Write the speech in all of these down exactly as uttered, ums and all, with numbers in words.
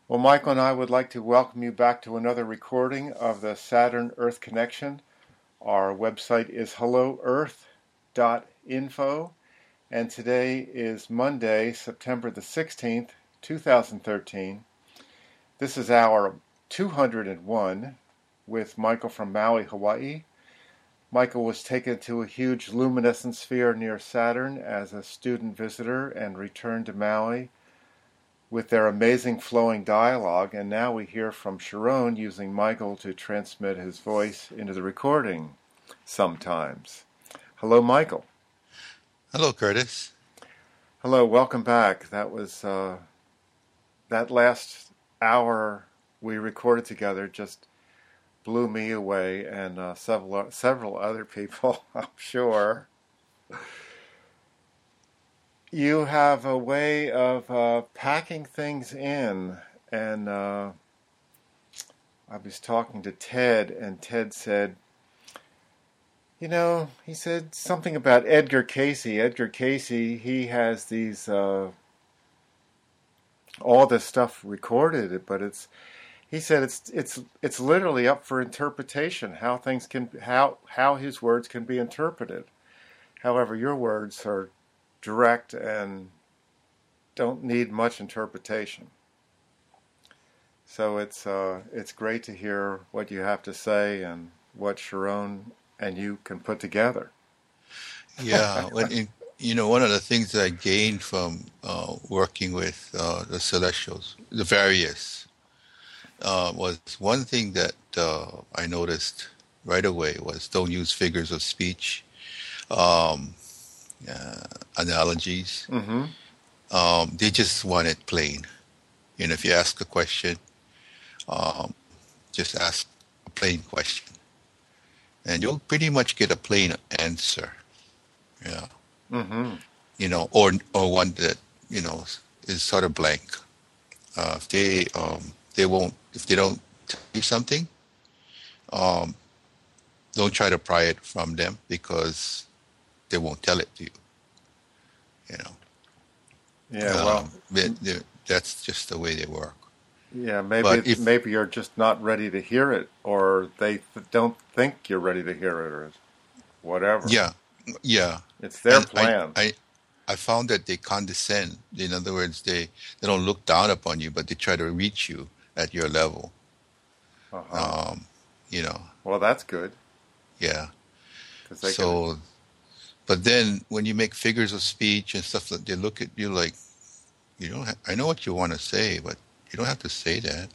Well, Michael and I would like to welcome you back to another recording of the Saturn Earth Connection. Our website is hello earth dot info, and today is Monday, September the sixteenth, two thousand thirteen. This is our two hundred one with Michael from Maui, Hawaii. Michael was taken to a huge luminescent sphere near Saturn as a student visitor and returned to Maui with their amazing flowing dialogue, and now we hear from Sharon using Michael to transmit his voice into the recording sometimes. Hello, Michael. Hello, Curtis. Hello, welcome back. That was uh, that last hour we recorded together just blew me away, and uh, several several other people, I'm sure. You have a way of uh, packing things in, and uh, I was talking to Ted, and Ted said, you know, he said something about Edgar Cayce. Edgar Cayce, he has these, uh, all this stuff recorded, but it's, he said it's it's it's literally up for interpretation, how things can, how how his words can be interpreted. However, your words are direct and don't need much interpretation. So it's uh, it's great to hear what you have to say and what Sharon and you can put together. Yeah, when in, you know, one of the things that I gained from uh, working with uh, the Celestials, the various, uh, was one thing that uh, I noticed right away was don't use figures of speech, um, uh, analogies. Mm-hmm. Um, they just want it plain. You know, if you ask a question, um, just ask a plain question, and you'll pretty much get a plain answer. Yeah. Mm-hmm. You know, or or one that you know is sort of blank. Uh, if they um, they won't if they don't tell you something, um, don't try to pry it from them because they won't tell it to you. You know. Yeah, well, Um, they, they, that's just the way they work. yeah, maybe But if maybe you're just not ready to hear it, or they th- don't think you're ready to hear it, or whatever. yeah, yeah, It's their and I plan. I I found that they condescend. In other words, they they don't look down upon you, but they try to reach you at your level. Uh-huh. Um, you know, Well, that's good, yeah. because they can. So, but then when you make figures of speech and stuff, like they look at you like you don't. Ha- I know what you want to say, but you don't have to say that.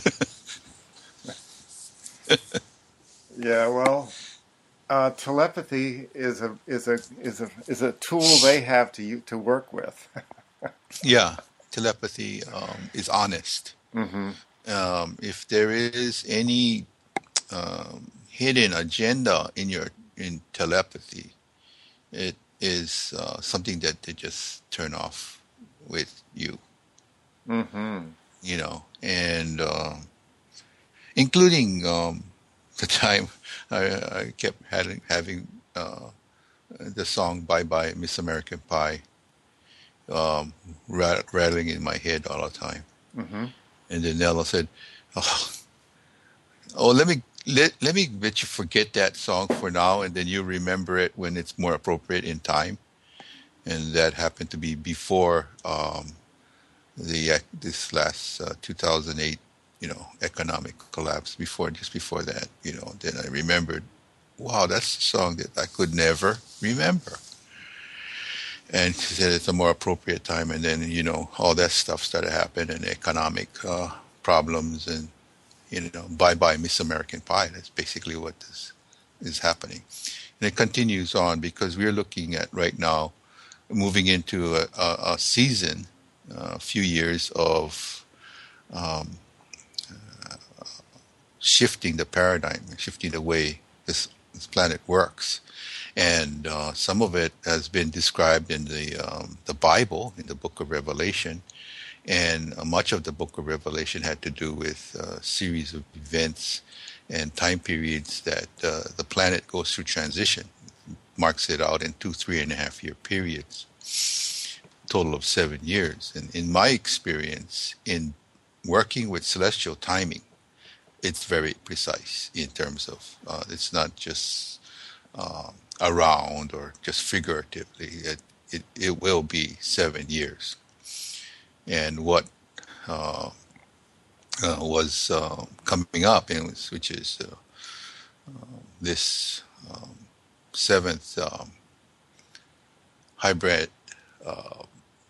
Yeah, well, uh, telepathy is a is a is a is a tool they have to u- to work with. Yeah, telepathy um, is honest. Mm-hmm. Um, if there is any um, hidden agenda in your in telepathy, it is uh, something that they just turn off with you. Mm-hmm. You know, and uh, including um, the time I, I kept having having uh, the song "Bye Bye Miss American Pie" um, rat- rattling in my head all the time. Mm-hmm. And then Nella said, "Oh, oh, let me let let me let you forget that song for now, and then you remember it when it's more appropriate in time." And that happened to be before um, the ec- this last uh, two thousand eight, you know, economic collapse. Before just before that, you know, then I remembered, wow, that's a song that I could never remember. And she said it's a more appropriate time, and then you know all that stuff started happening, and economic uh, problems, and you know, bye bye Miss American Pie. That's basically what this is happening. And it continues on because we're looking at right now moving into a, a, a season, uh, a few years of um, shifting the paradigm, shifting the way this, this planet works. And uh, some of it has been described in the um, the Bible, in the Book of Revelation, and uh, much of the Book of Revelation had to do with a series of events and time periods that uh, the planet goes through transition. Marks it out in two, three and a half year periods, total of seven years. And in my experience, in working with celestial timing, it's very precise in terms of uh, it's not just um, around or just figuratively. It, it it will be seven years, and what uh, uh, was uh, coming up, and was, which is uh, this um, seventh um, hybrid uh,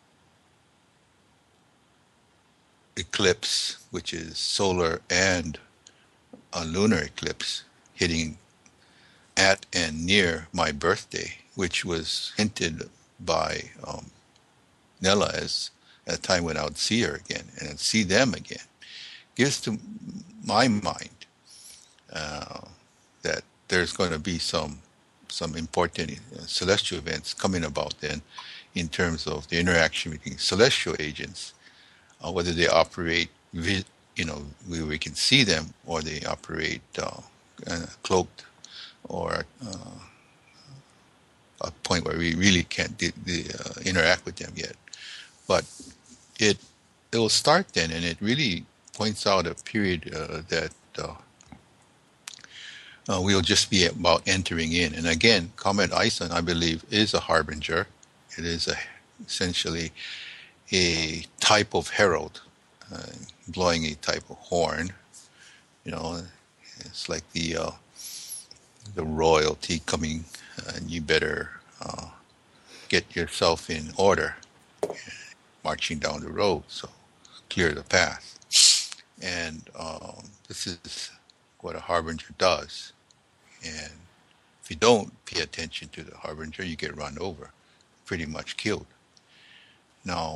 eclipse, which is solar and a lunar eclipse, hitting at and near my birthday, which was hinted by um, Nella as a time when I would see her again and see them again, gives to my mind uh, that there's going to be some some important uh, celestial events coming about then, in terms of the interaction between celestial agents, uh, whether they operate, vi- you know, we, we can see them, or they operate uh, uh, cloaked, or uh, a point where we really can't di- di- uh, interact with them yet. But it it will start then, and it really points out a period uh, that uh, uh, we'll just be about entering in. And again, Comet Ison, I believe, is a harbinger. It is a, essentially a type of herald, uh, blowing a type of horn. You know, it's like the uh, the royalty coming, uh, and you better uh, get yourself in order, marching down the road, so clear the path. And um, this is what a harbinger does. And if you don't pay attention to the harbinger, you get run over, pretty much killed. Now,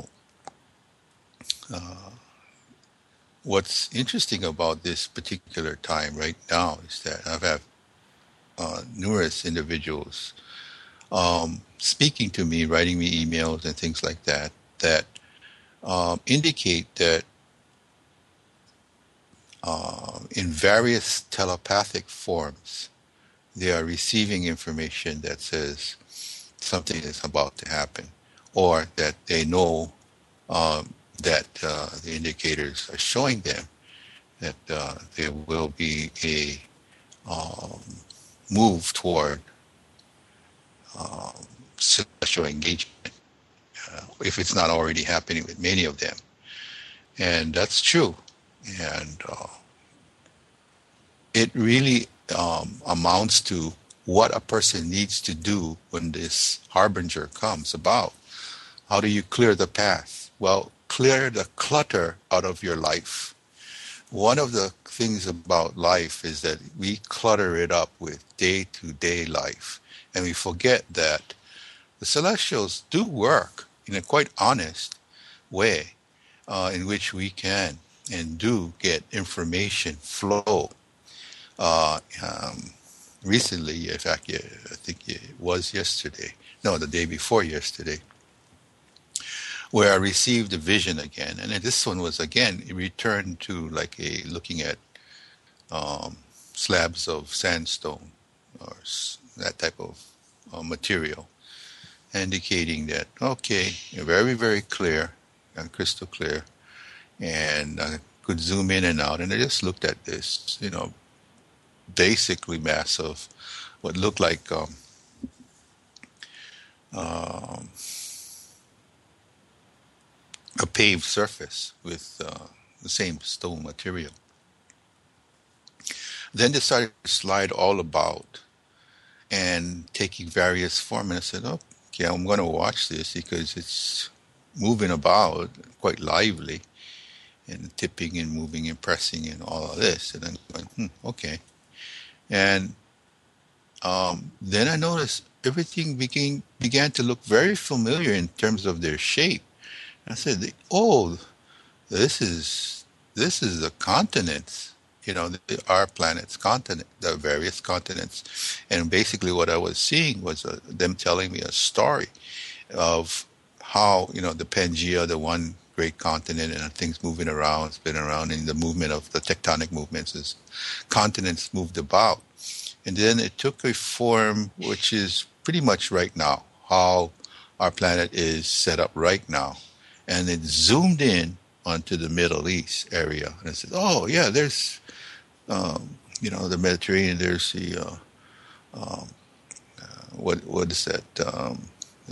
uh, what's interesting about this particular time right now is that I've had uh, numerous individuals um, speaking to me, writing me emails and things like that, that um, indicate that uh, in various telepathic forms, they are receiving information that says something is about to happen, or that they know um, that uh, the indicators are showing them that uh, there will be a um, move toward um, celestial engagement, uh, if it's not already happening with many of them. And that's true. And uh, it really um, amounts to what a person needs to do when this harbinger comes about. How do you clear the path? Well, clear the clutter out of your life. One of the things about life is that we clutter it up with day-to-day life, and we forget that the celestials do work in a quite honest way, uh, in which we can and do get information flow. Uh, um, recently, in fact, yeah, I think it was yesterday, no, the day before yesterday, where I received a vision again. And this one was, again, it returned to like a looking at um, slabs of sandstone or s- that type of uh, material, indicating that, okay, very, very clear and crystal clear. And I could zoom in and out. And I just looked at this, you know, basically massive, what looked like um, um, a paved surface with uh, the same stone material. Then they started to slide all about and taking various form. And I said, oh, okay, I'm going to watch this because it's moving about quite lively and tipping and moving and pressing and all of this. And then going, hmm, okay. And um, then I noticed everything began, began to look very familiar in terms of their shape. I said, oh, this is this is the continents, you know, the, our planet's continent, the various continents. And basically what I was seeing was uh, them telling me a story of how, you know, the Pangea, the one great continent, and things moving around, spinning around in the movement of the tectonic movements as continents moved about. And then it took a form which is pretty much right now, how our planet is set up right now. And it zoomed in onto the Middle East area. And I said, oh, yeah, there's, um, you know, the Mediterranean, there's the, uh, um, uh, what what is that, um, the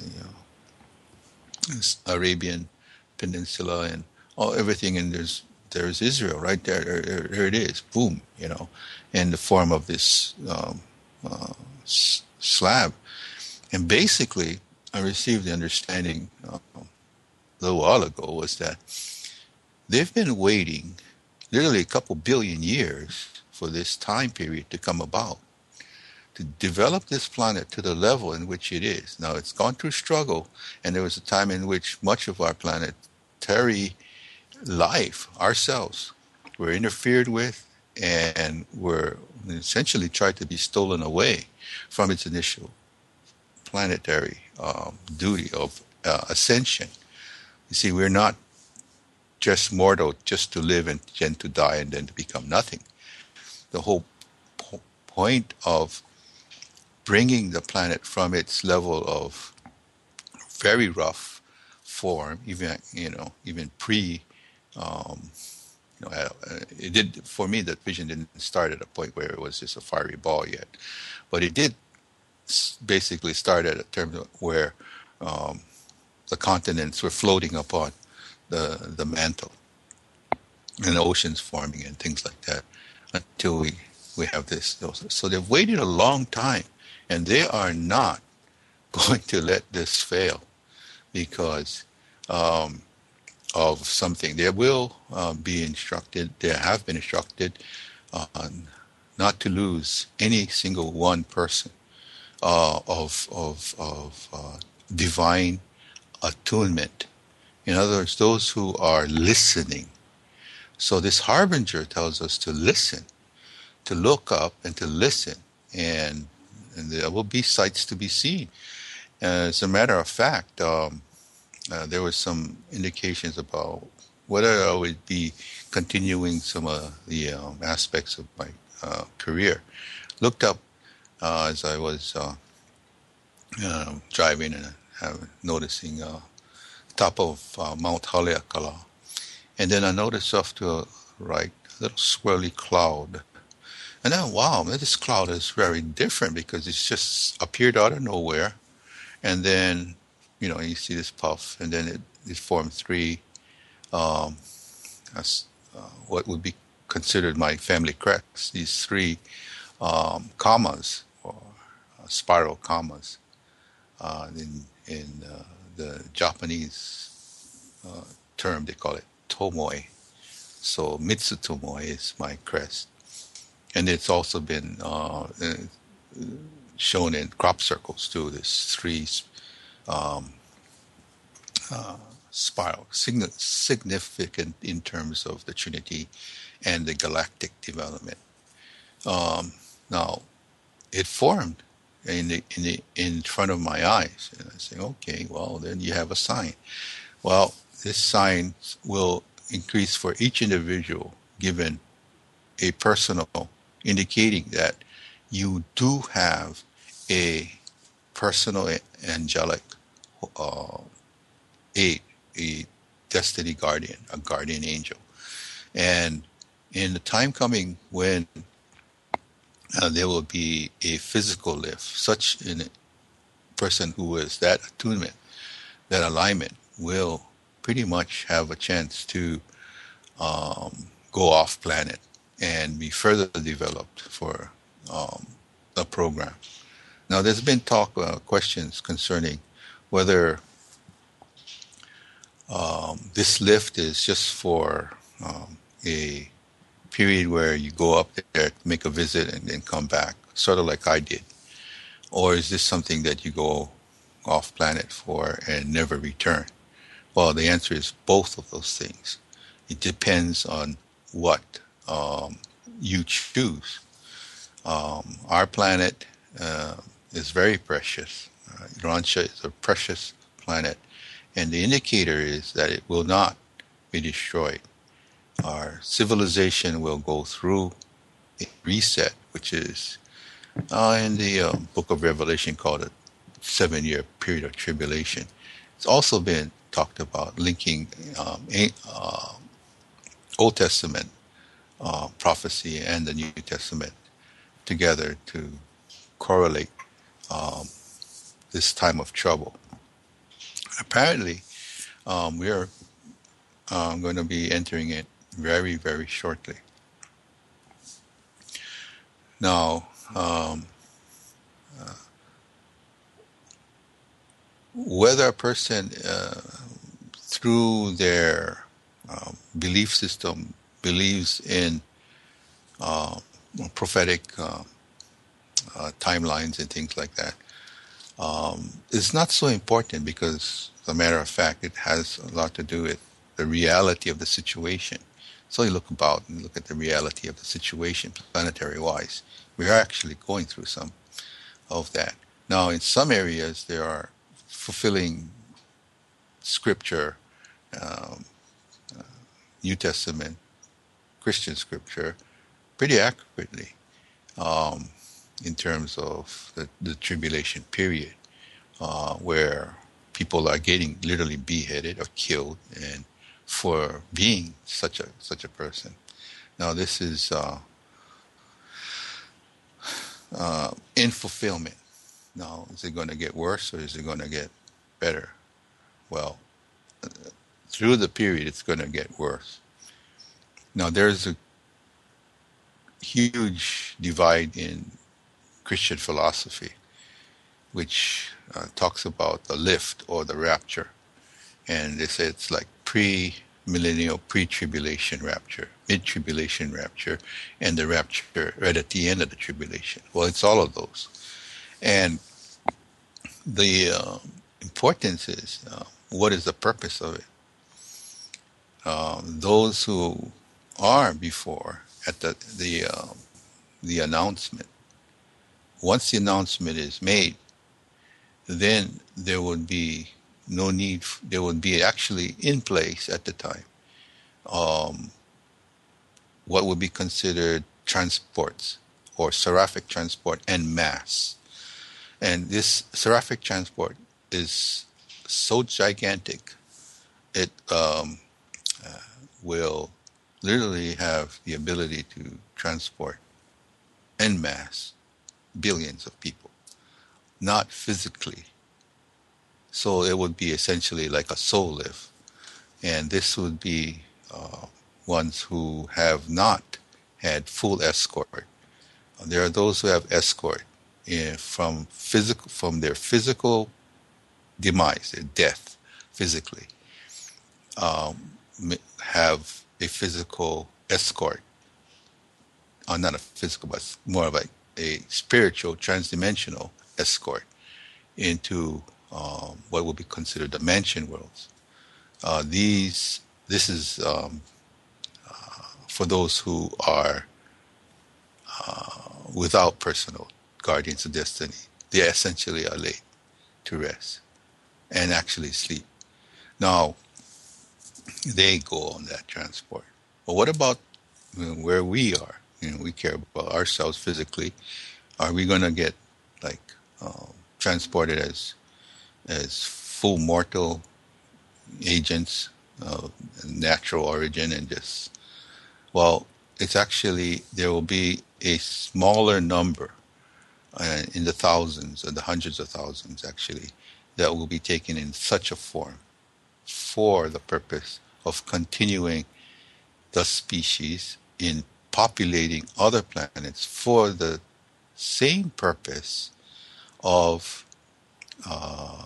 uh, Arabian Peninsula and all everything, and there's there's Israel right there. There, there, there it is, boom, you know, in the form of this um, uh, s- slab. And basically, I received the understanding uh, a little while ago was that they've been waiting literally a couple billion years for this time period to come about, to develop this planet to the level in which it is. Now, it's gone through struggle, and there was a time in which much of our planetary life, ourselves, were interfered with and were essentially tried to be stolen away from its initial planetary um, duty of uh, ascension. You see, we're not just mortal just to live and then to die and then to become nothing. The whole po- point of bringing the planet from its level of very rough form, even you know, even pre, um, you know, uh, it did for me. That vision didn't start at a point where it was just a fiery ball yet, but it did basically start at a term where um, the continents were floating upon the the mantle, and the oceans forming and things like that, until we we have this. So they've waited a long time, and they are not going to let this fail because um, of something. They will uh, be instructed. They have been instructed uh, not to lose any single one person uh, of of of uh, divine attunement. In other words, those who are listening. So this harbinger tells us to listen, to look up and to listen, and and there will be sights to be seen. As a matter of fact, um, uh, there were some indications about whether I would be continuing some of the um, aspects of my uh, career. Looked up uh, as I was uh, uh, driving and uh, noticing uh, top of uh, Mount Haleakala. And then I noticed off to the right a little swirly cloud. And then, wow, this cloud is very different because it's just appeared out of nowhere. And then, you know, you see this puff, and then it, it formed three, um, uh, what would be considered my family crest, these three um, commas, or uh, spiral commas. Uh, in in uh, the Japanese uh, term, they call it Tomoe. So Mitsutomoe is my crest. And it's also been uh, shown in crop circles too, this three um, uh, spiral, sign- significant in terms of the Trinity and the galactic development. Um, now, it formed in the, in the in front of my eyes, and I say, okay, well, then you have a sign. Well, this sign will increase for each individual, given a personal indicating that you do have a personal angelic uh, aid, a destiny guardian, a guardian angel. And in the time coming when uh, there will be a physical lift, such a person who is that attunement, that alignment, will pretty much have a chance to um, go off planet and be further developed for um, the program. Now, there's been talk, uh, questions concerning whether um, this lift is just for um, a period where you go up there, make a visit, and then come back, sort of like I did. Or is this something that you go off planet for and never return? Well, the answer is both of those things. It depends on what um, you choose. Um, our planet uh, is very precious. Uh, Urantia is a precious planet, and the indicator is that it will not be destroyed. Our civilization will go through a reset, which is uh, in the uh, book of Revelation called a seven-year period of tribulation. It's also been talked about linking um, a, uh, Old Testament uh, prophecy and the New Testament together to correlate um, this time of trouble. Apparently, um, we are um, going to be entering it very, very shortly. Now, um, uh, whether a person, uh, through their um, belief system, believes in uh, prophetic uh, uh, timelines and things like that, um, is not so important because, as a matter of fact, it has a lot to do with the reality of the situation. So you look about and look at the reality of the situation, planetary-wise. We are actually going through some of that. Now, in some areas, they are fulfilling scripture, um, uh, New Testament, Christian scripture, pretty accurately um, in terms of the, the tribulation period, uh, where people are getting literally beheaded or killed, and for being such a such a person. Now, this is uh, uh, in fulfillment. Now, is it going to get worse or is it going to get better? Well, through the period, it's going to get worse. Now, there's a huge divide in Christian philosophy, which uh, talks about the lift or the rapture. And they say it's like pre-millennial, pre-tribulation rapture, mid-tribulation rapture, and the rapture right at the end of the tribulation. Well, it's all of those. And the uh, importance is, uh, what is the purpose of it? Um, those who are before at the the uh, the announcement, once the announcement is made, then there would be no need. There would be actually in place at the time um, what would be considered transports or seraphic transport en masse. And this seraphic transport is so gigantic, it um, uh, will literally have the ability to transport en masse billions of people, not physically. So it would be essentially like a soul lift. And this would be uh, ones who have not had full escort. There are those who have escort eh, from physical, from their physical demise, their death physically, um, have a physical escort, uh, not a physical, but more of a, a spiritual, transdimensional escort into um, what would be considered the mansion worlds. Uh, these, this is um, uh, for those who are uh, without personal guardians of destiny. They essentially are laid to rest and actually sleep. Now, they go on that transport. But what about you know, where we are? You know, we care about ourselves physically. Are we going to get like uh, transported as as full mortal agents of natural origin and just, well, it's actually, there will be a smaller number uh, in the thousands and the hundreds of thousands actually that will be taken in such a form for the purpose of continuing the species in populating other planets for the same purpose of uh,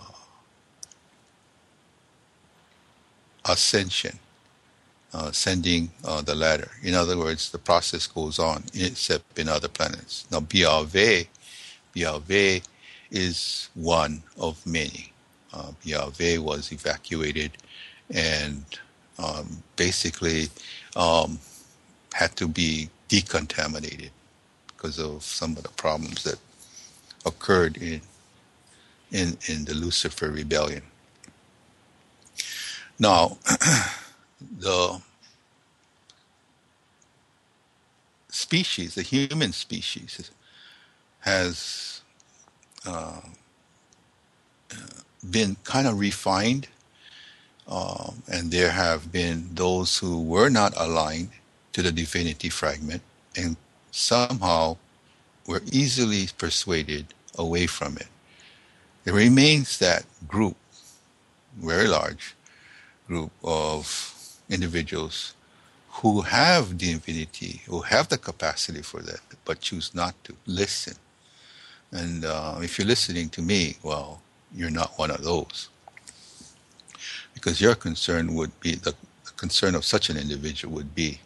ascension, uh, sending uh, the ladder. In other words, the process goes on, except in other planets. Now, B R V, B R V is one of many. Uh, B R V was evacuated and um, basically um, had to be decontaminated because of some of the problems that occurred in in, in the Lucifer rebellion. Now, the species, the human species, has uh, been kind of refined Um, and there have been those who were not aligned to the divinity fragment and somehow were easily persuaded away from it. There remains that group, very large group of individuals who have divinity, who have the capacity for that, but choose not to listen. And uh, if you're listening to me, well, you're not one of those. Because your concern would be, the, the concern of such an individual would be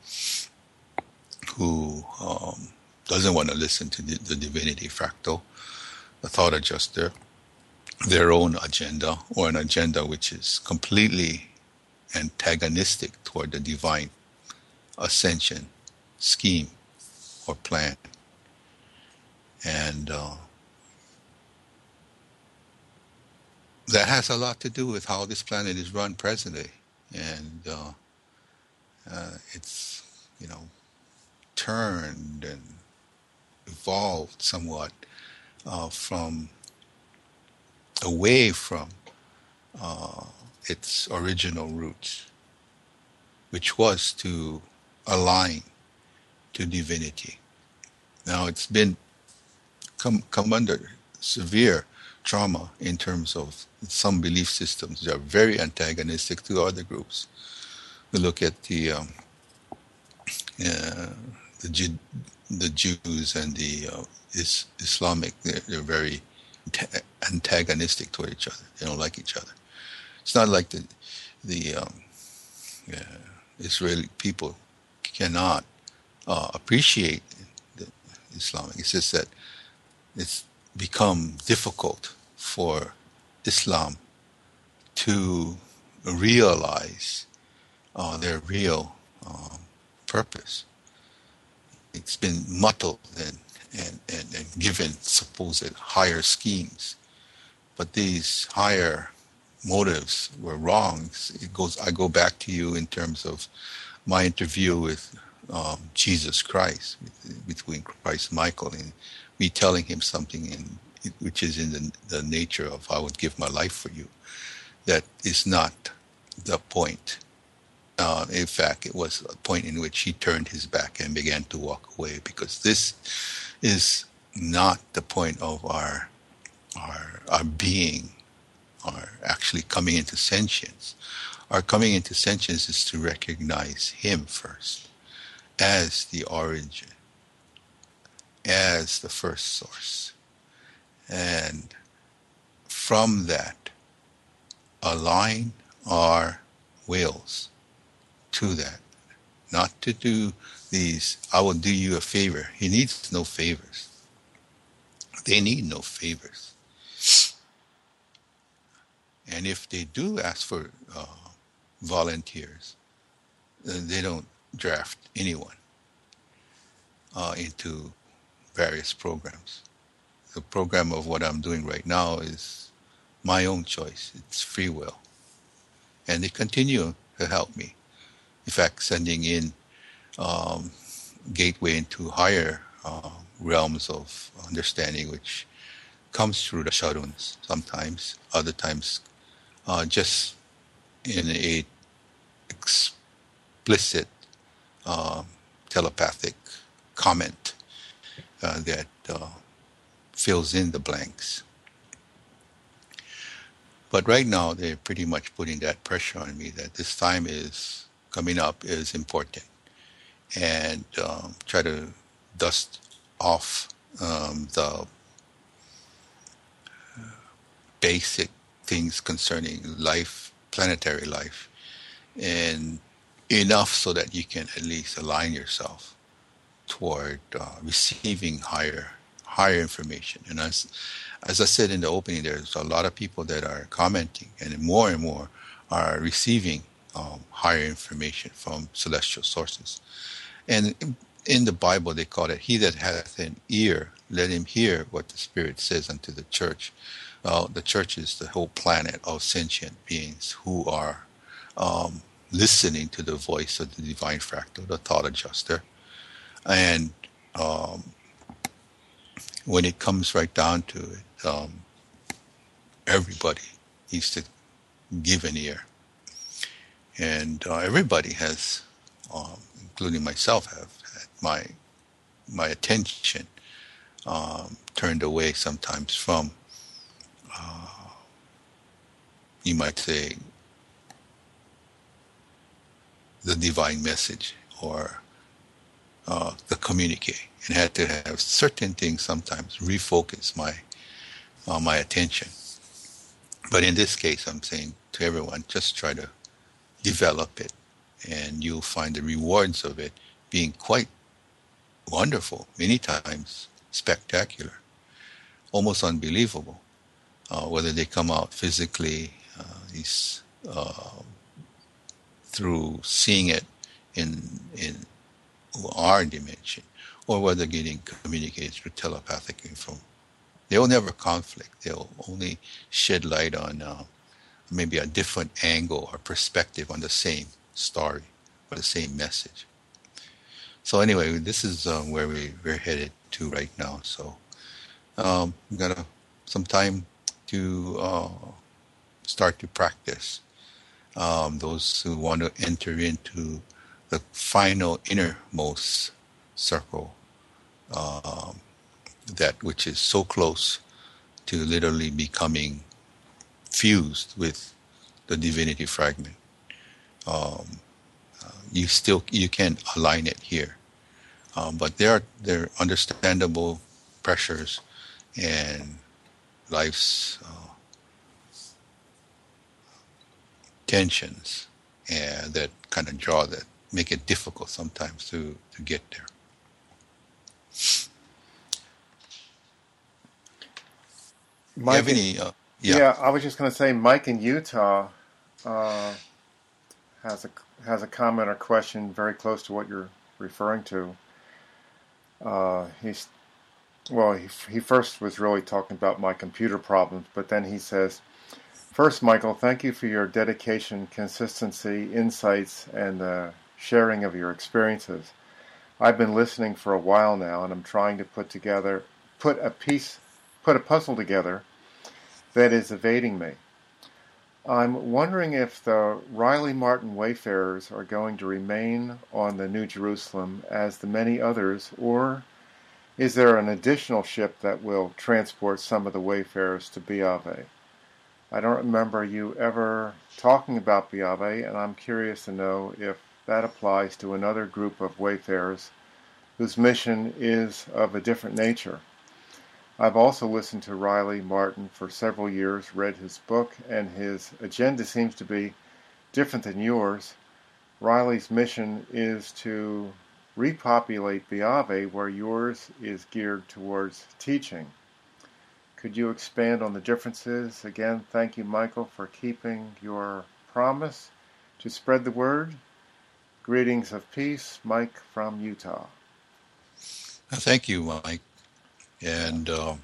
who um, doesn't want to listen to the, the divinity fractal, the thought adjuster, their own agenda, or an agenda which is completely antagonistic toward the divine ascension scheme or plan. And uh, that has a lot to do with how this planet is run presently. And uh, uh, it's, you know, turned and evolved somewhat uh, from away from uh, its original roots, which was to align to divinity. Now it's been come come under severe trauma in terms of some belief systems that are very antagonistic to other groups. We look at the um, uh, the, Jew, the Jews and the uh, is, Islamic. They're, they're very antagonistic toward each other. They don't like each other. It's not like the the um, uh, Israeli people cannot uh, appreciate the Islamic. It's just that it's become difficult for Islam to realize uh, their real um, purpose. It's been muddled and, and, and, and given supposed higher schemes, but these higher motives were wrong. It goes. I go back to you in terms of my interview with um, Jesus Christ, between Christ and Michael, and me telling him something in, which is in the, the nature of I would give my life for you. That is not the point. Uh, in fact, it was a point in which he turned his back and began to walk away, because this is not the point of our our our being, our actually coming into sentience. Our coming into sentience is to recognize him first as the origin, as the first source, and from that align our wills to that. Not to do these, I will do you a favor. He needs no favors. They need no favors. And if they do ask for uh, volunteers, then they don't draft anyone uh, into various programs. The program of what I'm doing right now is my own choice. It's free will. And they continue to help me. In fact, sending in um, gateway into higher uh, realms of understanding, which comes through the sharuns sometimes, other times uh, just in a explicit uh, telepathic comment uh, that uh, fills in the blanks. But right now, they're pretty much putting that pressure on me that this time is coming up is important, and um, try to dust off um, the basic things concerning life, planetary life, and enough so that you can at least align yourself toward uh, receiving higher higher information. And as as I said in the opening, there's a lot of people that are commenting, and more and more are receiving um, higher information from celestial sources. And in, in the Bible, they call it, he that hath an ear, let him hear what the Spirit says unto the church. Well, the church is the whole planet of sentient beings who are um, listening to the voice of the divine fractal, the thought adjuster. And um, when it comes right down to it, um, everybody needs to give an ear. and uh, everybody has, um, including myself, have had my my attention um, turned away sometimes from, you might say, the divine message or uh, the communique, and had to have certain things sometimes refocus my uh, my attention. But in this case, I'm saying to everyone, just try to develop it, and you'll find the rewards of it being quite wonderful, many times spectacular, almost unbelievable. Uh, whether they come out physically, uh, these, uh, through seeing it in in our dimension, or whether getting communicated through telepathic info. They'll never conflict. They'll only shed light on uh, maybe a different angle or perspective on the same story or the same message. So anyway, this is uh, where we, we're headed to right now. So um, we've got a, some time to uh, start to practice. Um, those who want to enter into the final innermost circle, um, that which is so close to literally becoming fused with the divinity fragment. Um, uh, you still you can align it here, um, but there are there are understandable pressures and life's uh, tensions, and that kind of draw that make it difficult sometimes to to get there. You Mike have in, any? Uh, yeah. yeah, I was just going to say, Mike in Utah uh, has a has a comment or question very close to what you're referring to. Uh, he's well, he he first was really talking about my computer problems, but then he says, first, Michael, thank you for your dedication, consistency, insights, and the sharing of your experiences. I've been listening for a while now, and I'm trying to put together put a piece put a puzzle together that is evading me. I'm wondering if the Riley Martin Wayfarers are going to remain on the New Jerusalem as the many others, or is there an additional ship that will transport some of the Wayfarers to Biave? I don't remember you ever talking about Biave, and I'm curious to know if that applies to another group of Wayfarers whose mission is of a different nature. I've also listened to Riley Martin for several years, read his book, and his agenda seems to be different than yours. Riley's mission is to repopulate Biave, where yours is geared towards teaching. Could you expand on the differences? Again, thank you, Michael, for keeping your promise to spread the word. Greetings of peace, Mike from Utah. Thank you, Mike. And uh,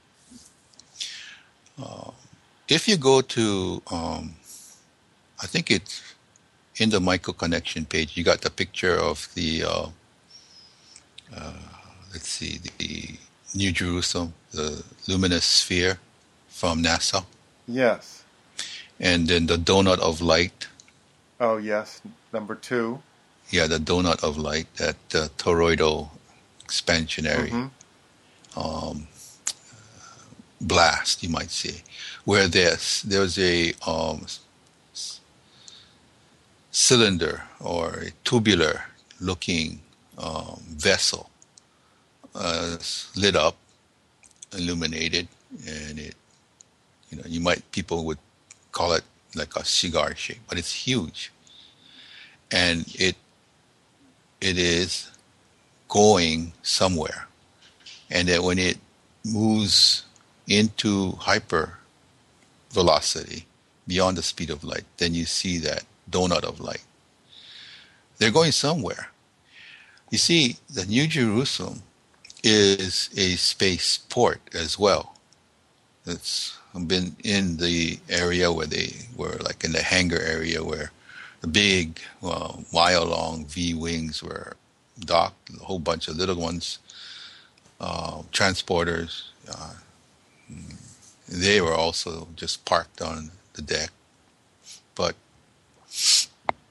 uh, if you go to, um, I think it's in the Michael Connection page, you got the picture of the, uh, uh, let's see, the New Jerusalem, the luminous sphere from NASA. Yes. And then the donut of light. Oh, yes. Number two. Yeah, the donut of light, that uh, toroidal expansionary mm-hmm. um, blast, you might say, where there's there's a um, cylinder or a tubular looking um, vessel uh, lit up, illuminated, and it, you know, you might, people would call it like a cigar shape, but it's huge, and it it is going somewhere, and that when it moves into hyper velocity beyond the speed of light, then you see that donut of light. They're going somewhere. You see, the New Jerusalem is a spaceport as well. It's been in the area where they were, like in the hangar area where the big uh, mile-long V-wings were docked, a whole bunch of little ones, uh, transporters. Uh, they were also just parked on the deck. But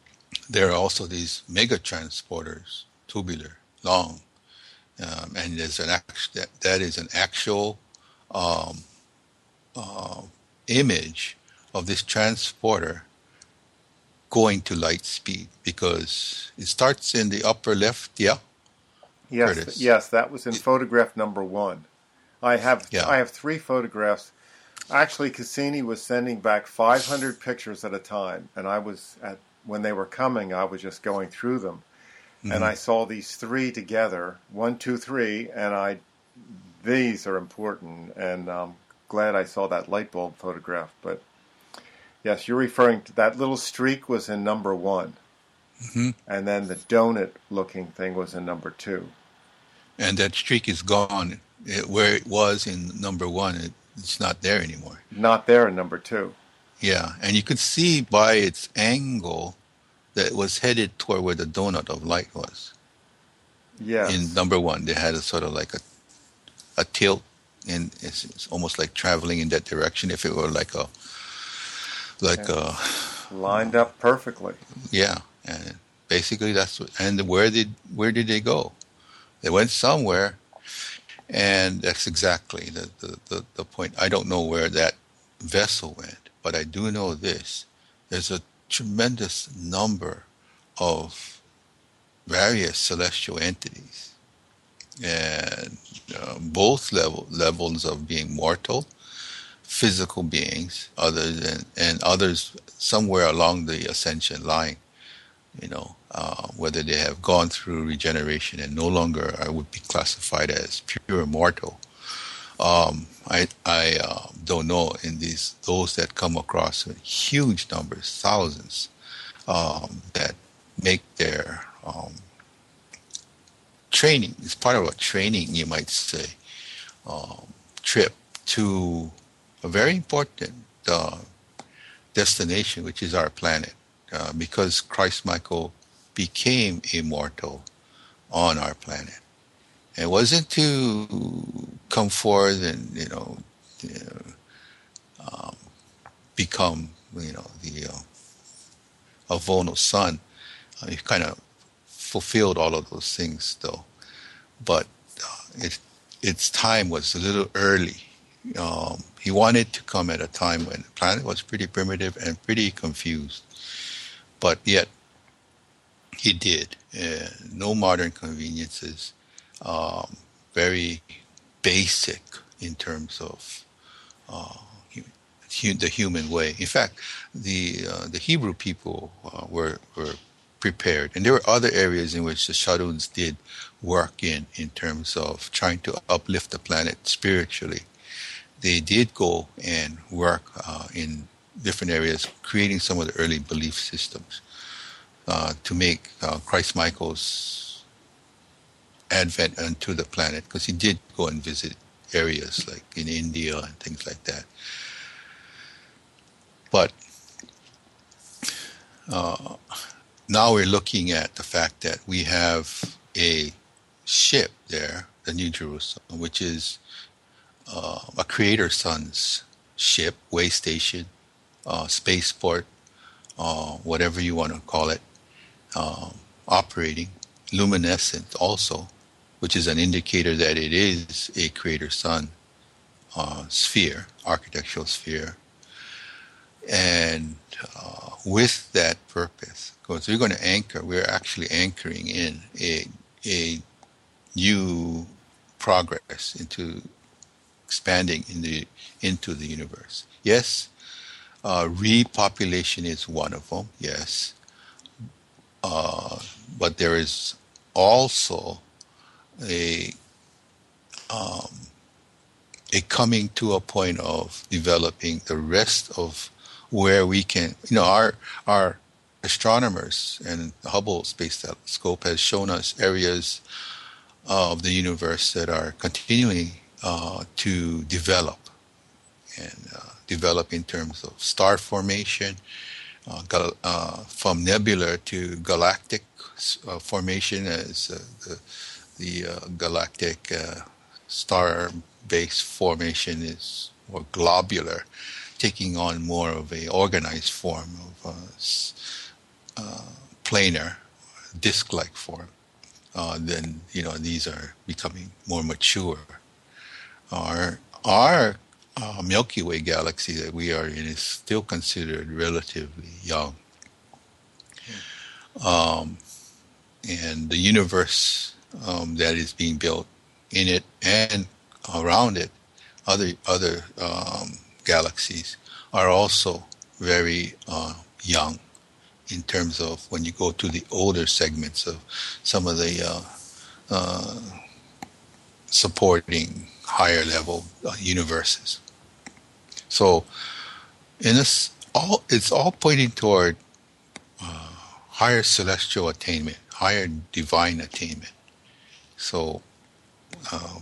there are also these mega transporters, tubular, long, um, and there's an act- that, that is an actual um, uh, image of this transporter going to light speed because it starts in the upper left. Yeah, Yes, Curtis. yes, that was in It- photograph number one. I have yeah. I have three photographs. Actually, Cassini was sending back five hundred pictures at a time, and I was at when they were coming, I was just going through them, and hmm I saw these three together, one, two, three, and I these are important, and I'm glad I saw that light bulb photograph. But yes, you're referring to that little streak was in number one, hmm and then the donut-looking thing was in number two. And that streak is gone. It, where it was in number one, it, it's not there anymore. Not there in number two. Yeah, and you could see by its angle that it was headed toward where the donut of light was. In Yes. number one, they had a sort of like a, a tilt, and it's, it's almost like traveling in that direction. If it were like a, like Yeah. a, Lined up perfectly. yeah, and basically that's what. And where did where did they go? They went somewhere, and that's exactly the the, the, the point. I don't know where that vessel went, but I do know this: there's a tremendous number of various celestial entities, and uh, both level levels of being mortal, physical beings, others and, and others somewhere along the ascension line. You know, uh, whether they have gone through regeneration and no longer I would be classified as pure mortal. Um, I I uh, don't know in these those that come across huge numbers, thousands, um, that make their um, training. It's part of a training, you might say, um, trip to a very important uh, destination, which is our planet, uh, because Christ Michael became immortal on our planet. It wasn't to come forth and you know, you know um, become you know the uh, Avono son. Uh, he kind of fulfilled all of those things, though. But uh, it, its time was a little early. Um, he wanted to come at a time when the planet was pretty primitive and pretty confused. But yet, he did. Uh, no modern conveniences. Um, very basic in terms of uh, hu- the human way. In fact, the uh, the Hebrew people uh, were were prepared, and there were other areas in which the Shaduns did work in in terms of trying to uplift the planet spiritually. They did go and work uh, in different areas, creating some of the early belief systems uh, to make uh, Christ Michael's advent onto the planet, because he did go and visit areas like in India and things like that. But uh, now we're looking at the fact that we have a ship there, the New Jerusalem, which is uh, a creator son's ship, way station, uh, spaceport, uh, whatever you want to call it, um, operating, luminescent also, which is an indicator that it is a creator sun uh, sphere, architectural sphere. And uh, with that purpose, because we're going to anchor, we're actually anchoring in a, a new progress into expanding in the, into the universe. Yes, uh, repopulation is one of them, yes. Uh, but there is also a um, a coming to a point of developing the rest of where we can, you know, our our astronomers and the Hubble Space Telescope has shown us areas of the universe that are continuing uh, to develop and uh, develop in terms of star formation, uh, gal- uh, from nebular to galactic uh, formation as uh, the the uh, galactic uh, star-based formation is more globular, taking on more of a organized form of uh, uh, planar, disc-like form, uh, then you know these are becoming more mature. Our our uh, Milky Way galaxy that we are in is still considered relatively young, um, and the universe um, that is being built in it and around it, other other um, galaxies are also very uh, young in terms of when you go to the older segments of some of the uh, uh, supporting higher level uh, universes. So, in this, all it's all pointing toward uh, higher celestial attainment, higher divine attainment. So, um,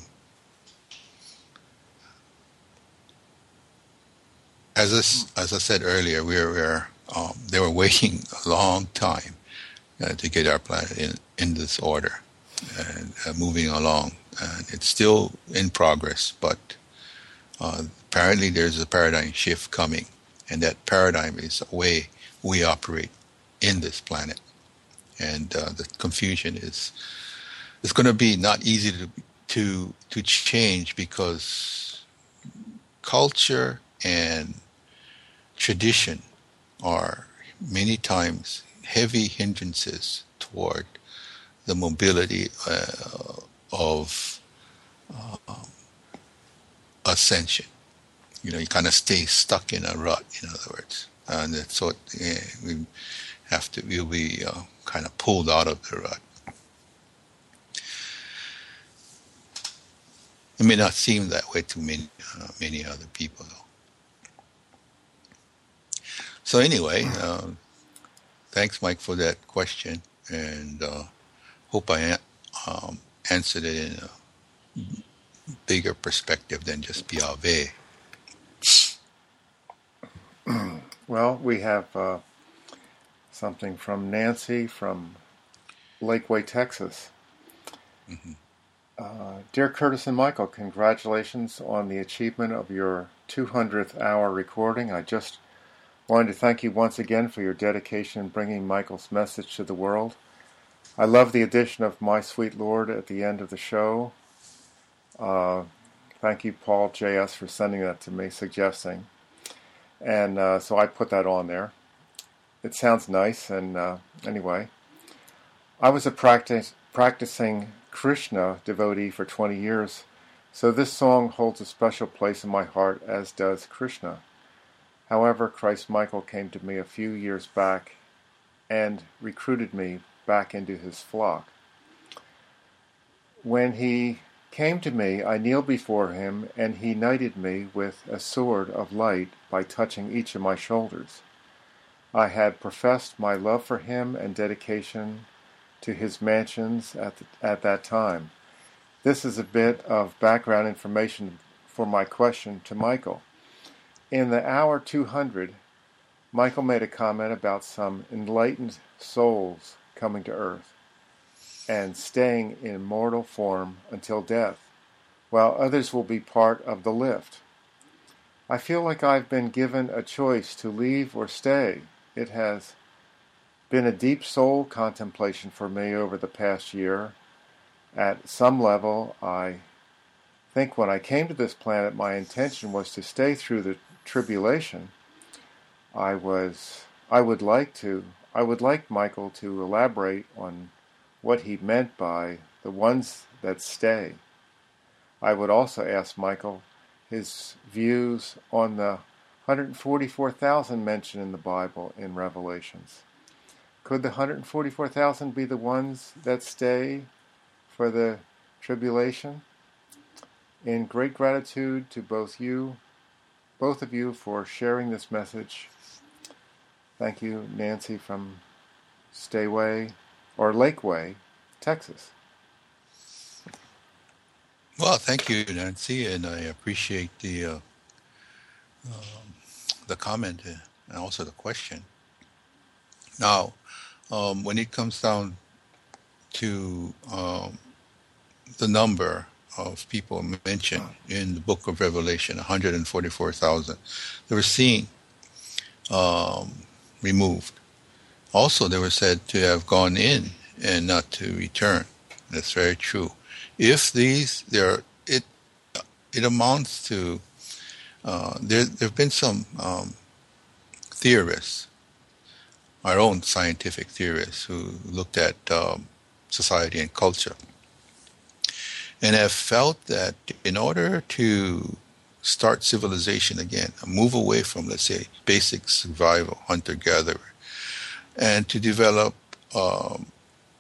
as I, as I said earlier, we were, we were um, they were waiting a long time uh, to get our planet in, in this order and uh, moving along. And it's still in progress, but uh, apparently there's a paradigm shift coming, and that paradigm is the way we operate in this planet. And uh, the confusion is it's going to be not easy to to to change, because culture and tradition are many times heavy hindrances toward the mobility uh, of uh, ascension. You know, you kind of stay stuck in a rut, in other words. And so yeah, we have to, we'll be uh, kind of pulled out of the rut. It may not seem that way to many, uh, many other people, though. So anyway, uh, thanks, Mike, for that question, and uh, hope I um, answered it in a bigger perspective than just Piave. Well, we have uh, something from Nancy from Lakeway, Texas. Mm-hmm. Uh, Dear Curtis and Michael, congratulations on the achievement of your two hundredth hour recording. I just wanted to thank you once again for your dedication in bringing Michael's message to the world. I love the addition of My Sweet Lord at the end of the show. Uh, thank you, Paul J S, for sending that to me, suggesting. And uh, so I put that on there. It sounds nice, and uh, anyway. I was a practice, practicing Krishna devotee for twenty years, so this song holds a special place in my heart, as does Krishna. However, Christ Michael came to me a few years back and recruited me back into his flock. When he came to me, I kneeled before him, and he knighted me with a sword of light by touching each of my shoulders. I had professed my love for him and dedication to his mansions at, the, at that time. This is a bit of background information for my question to Michael. In the hour two hundred, Michael made a comment about some enlightened souls coming to Earth and staying in mortal form until death, while others will be part of the lift. I feel like I've been given a choice to leave or stay. It has been a deep soul contemplation for me over the past year. At some level, I think when I came to this planet, my intention was to stay through the tribulation. I was, I would like to, I would like Michael to elaborate on what he meant by the ones that stay. I would also ask Michael his views on the one hundred forty-four thousand mentioned in the Bible in Revelations. Could the one hundred forty-four thousand be the ones that stay for the tribulation? In great gratitude to both you, both of you, for sharing this message. Thank you, Nancy from Stayway, or Lakeway, Texas. Well, thank you, Nancy, and I appreciate the uh, um, the comment and also the question. Now, um, when it comes down to um, the number of people mentioned in the book of Revelation, one hundred forty-four thousand, they were seen um, removed. Also, they were said to have gone in and not to return. That's very true. If these, there, it it amounts to uh, there. There have been some um, theorists, our own scientific theorists, who looked at um, society and culture, and have felt that in order to start civilization again, move away from, let's say, basic survival, hunter-gatherer, and to develop um,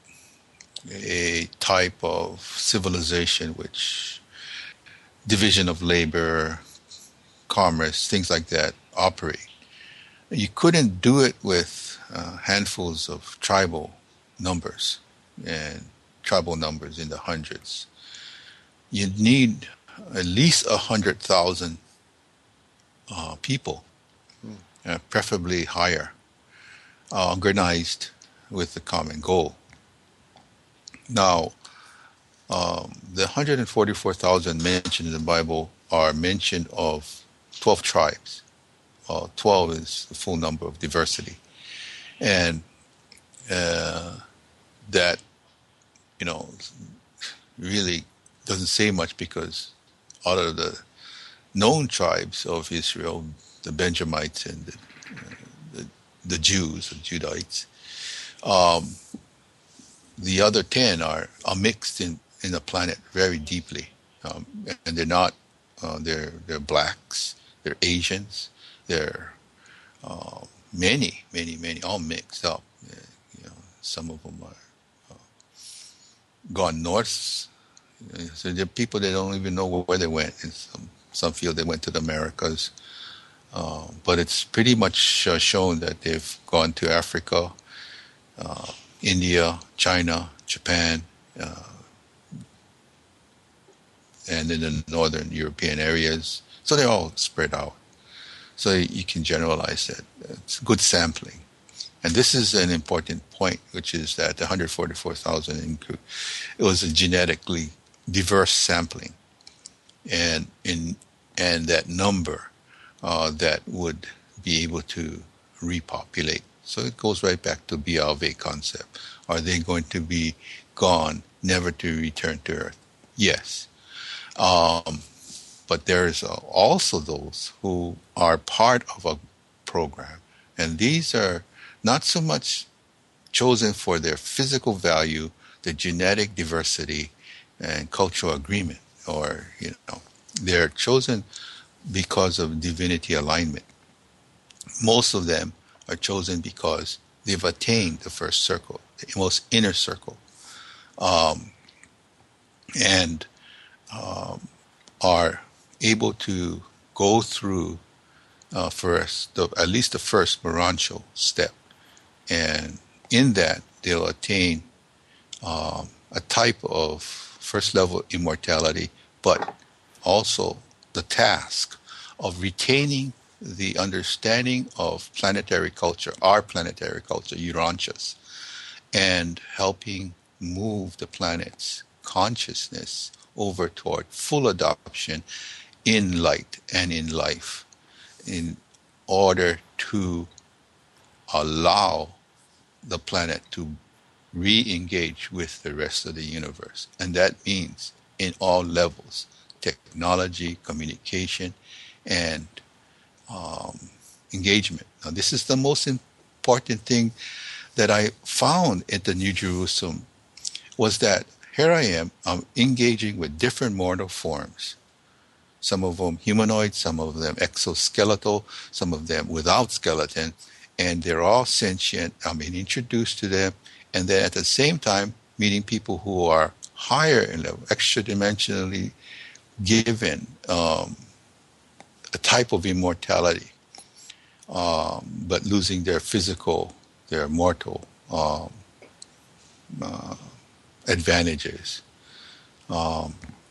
a type of civilization which division of labor, commerce, things like that operate. You couldn't do it with uh, handfuls of tribal numbers and tribal numbers in the hundreds. You'd need at least a hundred thousand uh, people, Hmm. uh, preferably higher, uh, organized with the common goal. Now, um, the one hundred forty-four thousand mentioned in the Bible are mentioned of twelve tribes. Uh, twelve is the full number of diversity. And uh, that, you know, really doesn't say much, because out of the known tribes of Israel, the Benjamites and the, uh, the, the Jews, the Judites, um, the other ten are, are mixed in, in the planet very deeply. Um, and they're not, uh, they're, they're blacks, they're Asians, they're uh, many, many, many, all mixed up. Uh, you know, some of them are uh, gone north. So there are people that don't even know where they went. In some, some feel they went to the Americas. Uh, but it's pretty much uh, shown that they've gone to Africa, uh, India, China, Japan, uh, and in the northern European areas. So they're all spread out. So you can generalize that. It's good sampling. And this is an important point, which is that the one hundred forty-four thousand, it was a genetically diverse sampling. And in and that number uh, that would be able to repopulate. So it goes right back to Bialve concept. Are they going to be gone, never to return to Earth? Yes. Um, but there's uh, also those who are part of a program. And these are not so much chosen for their physical value, the genetic diversity and cultural agreement, or, you know, they're chosen because of divinity alignment. Most of them are chosen because they've attained the first circle, the most inner circle, um, and um, are able to go through uh, first, the, at least the first Morancho step. And in that, they'll attain um, a type of first level immortality, but also the task of retaining the understanding of planetary culture, our planetary culture, Urantius, and helping move the planet's consciousness over toward full adoption in light and in life, in order to allow the planet to re-engage with the rest of the universe. And that means in all levels: technology, communication, and um, engagement. Now, this is the most important thing that I found at the New Jerusalem, was that here I am, I'm engaging with different mortal forms. Some of them humanoid, some of them exoskeletal, some of them without skeleton, and they're all sentient. I'm being introduced to them, and then at the same time meeting people who are higher in level, extra-dimensionally given um, a type of immortality, um, but losing their physical, their mortal um, uh, advantages. Um,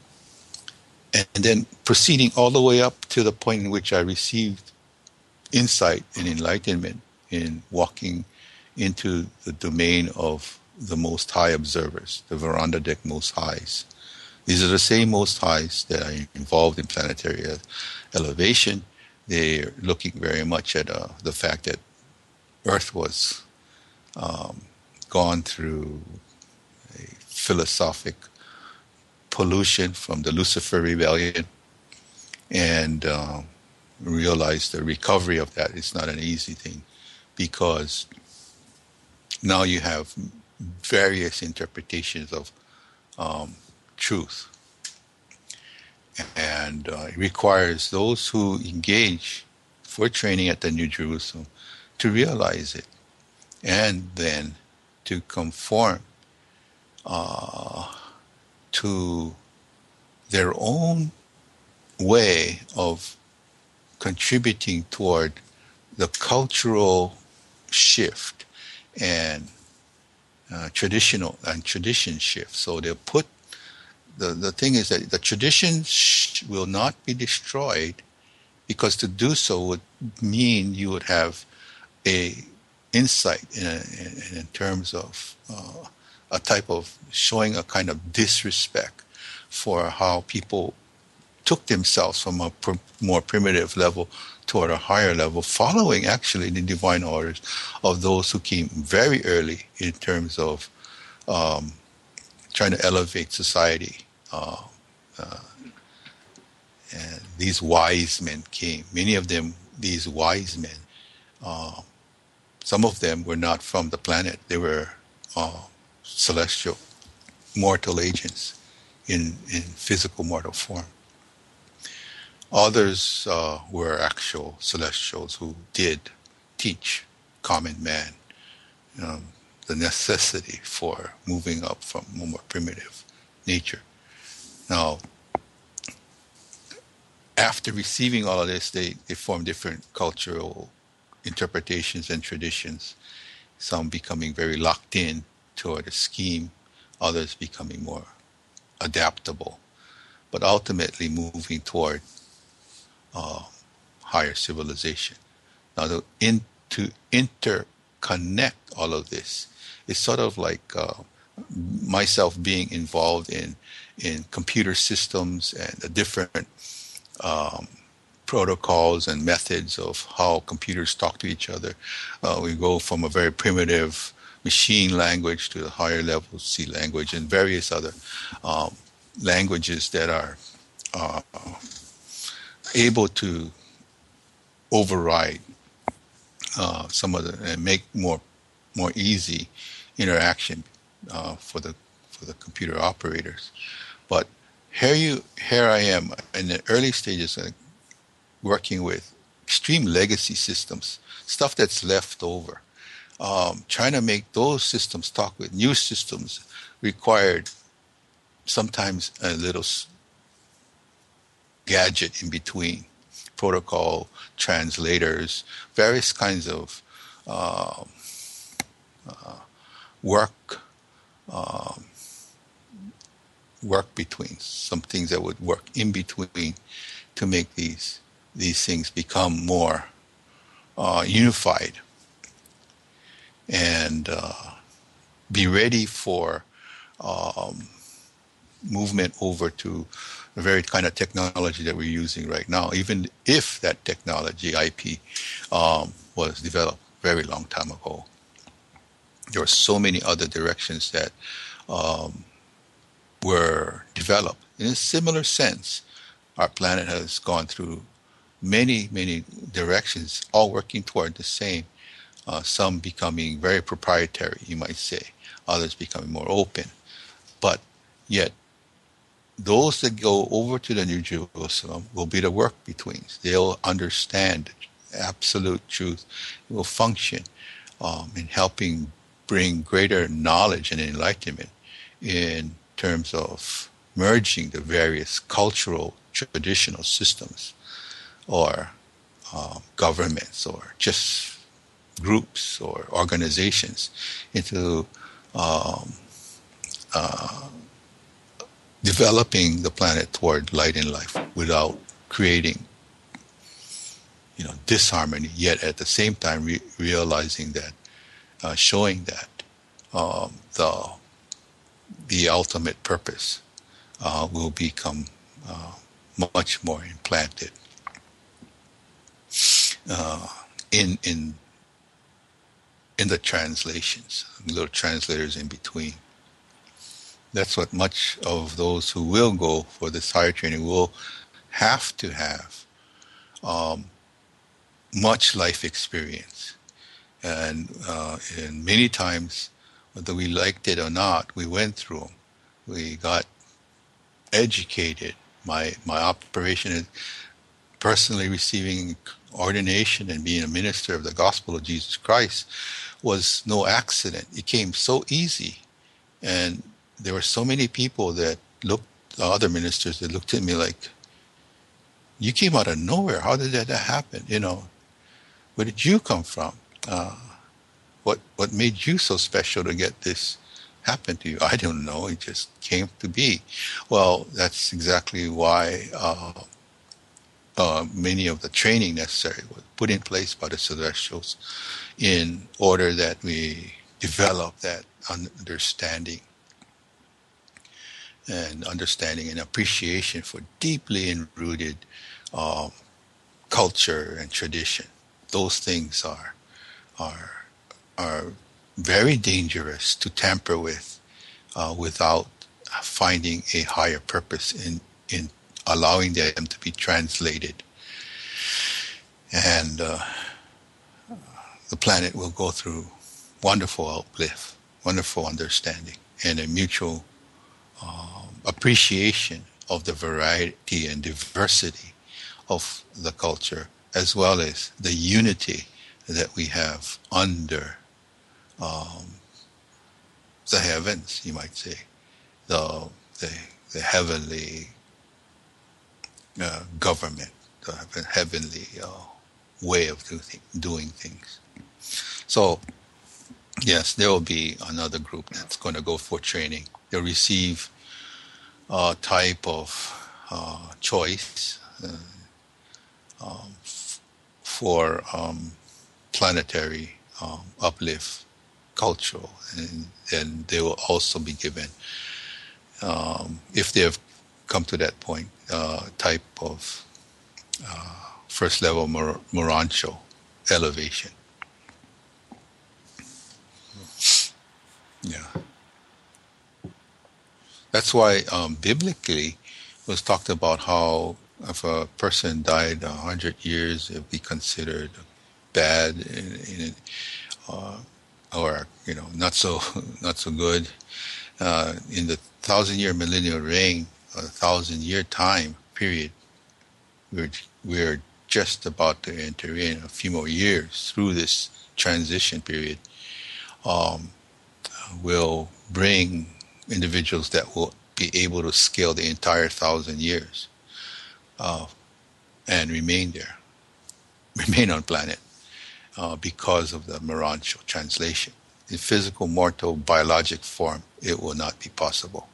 and, and then proceeding all the way up to the point in which I received insight and enlightenment in walking into the domain of the Most High observers, the Verandadek Most Highs. These are the same Most Highs that are involved in planetary elevation. They're looking very much at uh, the fact that Earth was um, gone through a philosophic pollution from the Lucifer Rebellion, and uh, realized the recovery of that is not an easy thing, because now you have various interpretations of um, truth, and uh, it requires those who engage for training at the New Jerusalem to realize it, and then to conform uh, to their own way of contributing toward the cultural shift and uh, traditional and tradition shift. So they'll put the the thing is that the tradition sh- will not be destroyed, because to do so would mean you would have a insight in, a, in, in terms of uh, a type of showing a kind of disrespect for how people took themselves from a pr- more primitive level toward a higher level, following actually the divine orders of those who came very early in terms of um, trying to elevate society. Uh, uh, and these wise men came. Many of them, these wise men, uh, some of them were not from the planet. They were uh, celestial, mortal agents in, in physical mortal form. Others uh, were actual celestials who did teach common man um, the necessity for moving up from a more primitive nature. Now, after receiving all of this, they, they form different cultural interpretations and traditions, some becoming very locked in toward a scheme, others becoming more adaptable, but ultimately moving toward uh, higher civilization. Now, to, in, to interconnect all of this, it's sort of like uh, myself being involved in in computer systems and the different um, protocols and methods of how computers talk to each other. Uh, we go from a very primitive machine language to the higher level C language and various other um, languages that are uh, able to override uh, some of the and make more more easy interaction uh, for the for the computer operators. But here you here I am in the early stages, uh, working with extreme legacy systems, stuff that's left over. Um, trying to make those systems talk with new systems required sometimes a little gadget in between, protocol, translators, various kinds of uh, uh, work um, work between, some things that would work in between to make these these things become more uh, unified and uh, be ready for um, movement over to the very kind of technology that we're using right now, even if that technology, I P, um, was developed very long time ago. There are so many other directions that um, were developed. In a similar sense, our planet has gone through many, many directions, all working toward the same. Uh, some becoming very proprietary, you might say, others becoming more open. But yet, those that go over to the New Jerusalem will be the work-betweens. They'll understand absolute truth. It will function um, in helping bring greater knowledge and enlightenment in terms of merging the various cultural traditional systems or uh, governments or just groups or organizations into um, uh, developing the planet toward light and life without creating, you know, disharmony, yet at the same time re- realizing that, uh, showing that um, the the ultimate purpose uh, will become uh, much more implanted uh, in in in the translations, little translators in between. That's what much of those who will go for this higher training will have to have um, much life experience. And, uh, and many times, whether we liked it or not, we went through them. We got educated. My, my operation is personally receiving ordination and being a minister of the gospel of Jesus Christ was no accident. It came so easy. And there were so many people that looked, other ministers that looked at me like, you came out of nowhere. How did that happen? You know, where did you come from? Uh, what what made you so special to get this happen to you? I don't know. It just came to be. Well, that's exactly why uh, uh, many of the training necessary was put in place by the Celestials in order that we develop that understanding and understanding and appreciation for deeply enrooted um, culture and tradition. Those things are are are very dangerous to tamper with uh, without finding a higher purpose in in allowing them to be translated, and uh, the planet will go through wonderful uplift, wonderful understanding, and a mutual um, appreciation of the variety and diversity of the culture, as well as the unity that we have under um, the heavens, you might say, the the, the heavenly uh, government, the heavenly uh, way of do th- doing things. So, yes, there will be another group that's going to go for training. They'll receive a type of uh, choice uh, um, f- for um, planetary um, uplift, cultural, and then they will also be given, um, if they have come to that point, uh, type of uh, first level Mor- Morancho elevation. Yeah. That's why um, biblically it was talked about how if a person died a hundred years, it would be considered bad in, in, uh, or you know not so not so good. Uh, in the thousand year millennial reign, a thousand year time period, we're we're just about to enter in a few more years through this transition period. Um, will bring individuals that will be able to scale the entire thousand years uh, and remain there, remain on planet uh, because of the Morancho translation. In physical, mortal, biologic form, it will not be possible.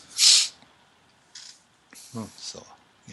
Hmm. So, yeah.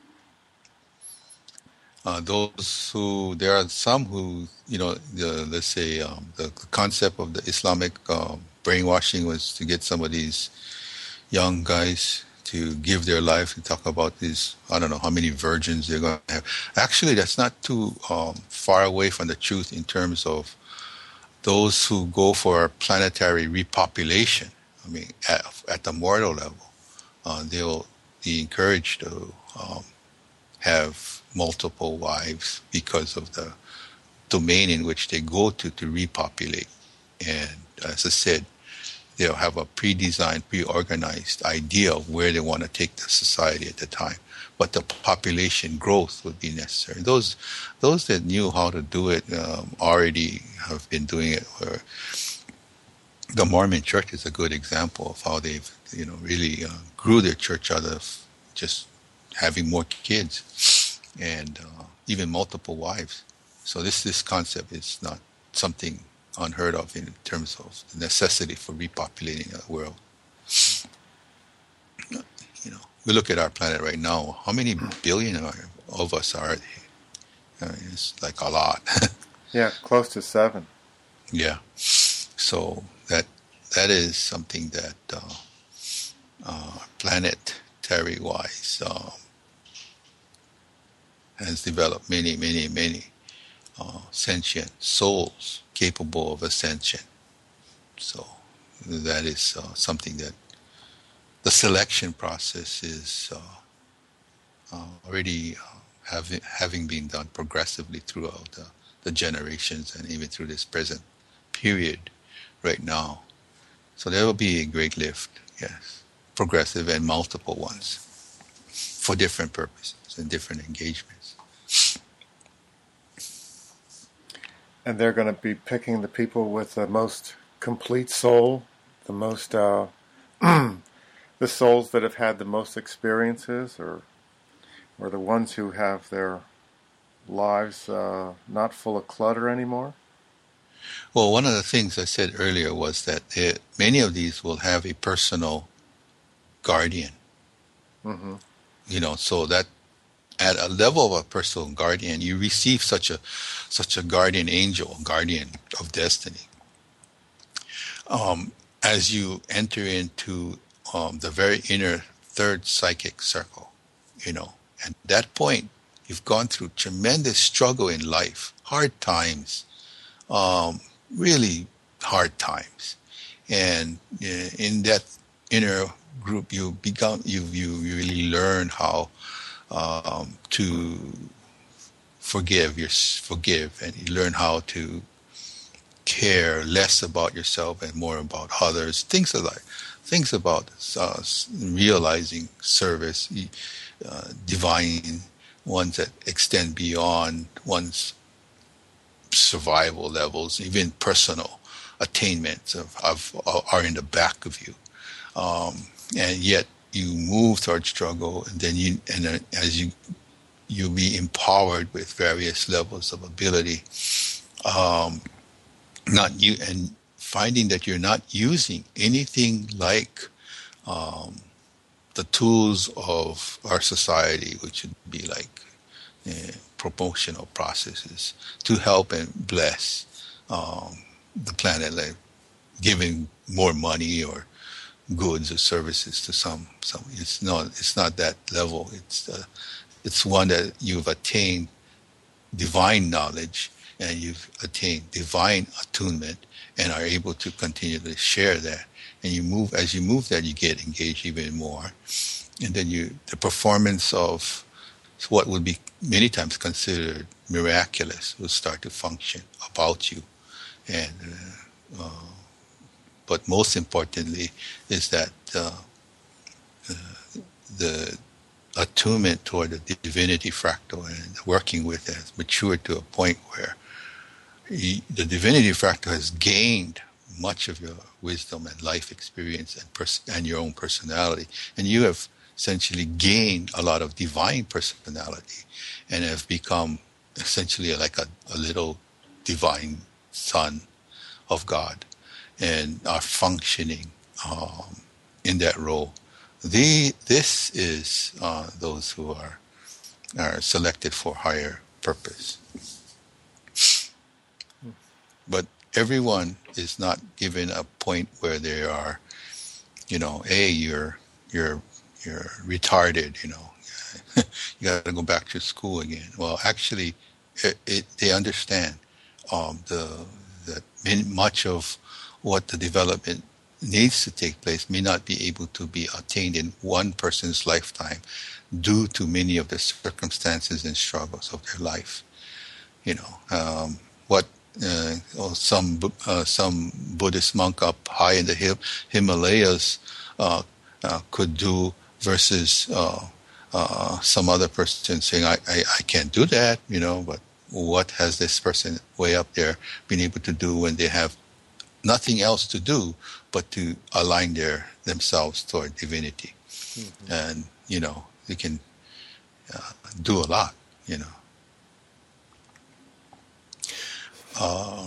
Uh, those who, there are some who, you know, the, let's say um, the concept of the Islamic um, brainwashing was to get some of these young guys to give their life and talk about these, I don't know how many virgins they're going to have. Actually, that's not too um, far away from the truth in terms of those who go for planetary repopulation. I mean, at, at the mortal level, uh, they'll be encouraged to um, have multiple wives because of the domain in which they go to to repopulate. And as I said, they'll have a pre-designed, pre-organized idea of where they want to take the society at the time. But the population growth would be necessary. Those those that knew how to do it um, already have been doing it. Where the Mormon Church is a good example of how they've, you know, really uh, grew their church out of just having more kids and uh, even multiple wives. So this this concept is not something unheard of in terms of the necessity for repopulating the world. You know, we look at our planet right now. How many billion are, of us are there? I mean, it's like a lot. Yeah, close to seven. Yeah. So that that is something that uh, uh, planetary wise uh, has developed many, many, many uh, sentient souls capable of ascension. So that is uh, something that the selection process is uh, uh, already uh, having having been done progressively throughout the, the generations and even through this present period right now. So there will be a great lift, yes, progressive and multiple ones for different purposes and different engagements. And they're going to be picking the people with the most complete soul, the most, uh, the souls that have had the most experiences, or, or the ones who have their lives uh, not full of clutter anymore. Well, one of the things I said earlier was that it, many of these will have a personal guardian. Mm-hmm. You know, so that at a level of a personal guardian, you receive such a such a guardian angel, guardian of destiny. Um, as you enter into um, the very inner third psychic circle, you know, at that point, you've gone through tremendous struggle in life, hard times, um, really hard times, and uh, in that inner group, you become you you, you really learn how um, to forgive your forgive, and you learn how to care less about yourself and more about others. Things like things about uh, realizing service, uh, divine ones that extend beyond one's survival levels, even personal attainments of, of, are in the back of you, um, and yet you move towards struggle, and then you and uh, as you you'll be empowered with various levels of ability. Um, not you and finding that you're not using anything like um, the tools of our society, which would be like uh, promotional processes to help and bless um, the planet, like giving more money or goods or services to some. Some it's not. It's not that level. It's uh, it's one that you've attained divine knowledge and you've attained divine attunement and are able to continue to share that. And you move, as you move that, you get engaged even more. And then you, the performance of what would be many times considered miraculous will start to function about you. And, uh, uh, but most importantly is that uh, uh, the attunement toward the divinity fractal and working with it has matured to a point where he, the divinity fractal has gained much of your wisdom and life experience and pers- and your own personality, and you have essentially gained a lot of divine personality and have become essentially like a, a little divine son of God and are functioning um, in that role. The, this is uh, those who are are selected for higher purpose. But everyone is not given a point where they are, you know, hey, you're you're you're retarded, you know, you got to go back to school again. Well, actually, it, it, they understand um, the that much of what the development needs to take place may not be able to be attained in one person's lifetime due to many of the circumstances and struggles of their life. You know, um, what uh, some uh, some Buddhist monk up high in the Him- Himalayas uh, uh, could do versus uh, uh, some other person saying, I, I, I can't do that, you know, but what has this person way up there been able to do when they have nothing else to do but to align their themselves toward divinity? Mm-hmm. And, you know, they can uh, do a lot, you know. Um,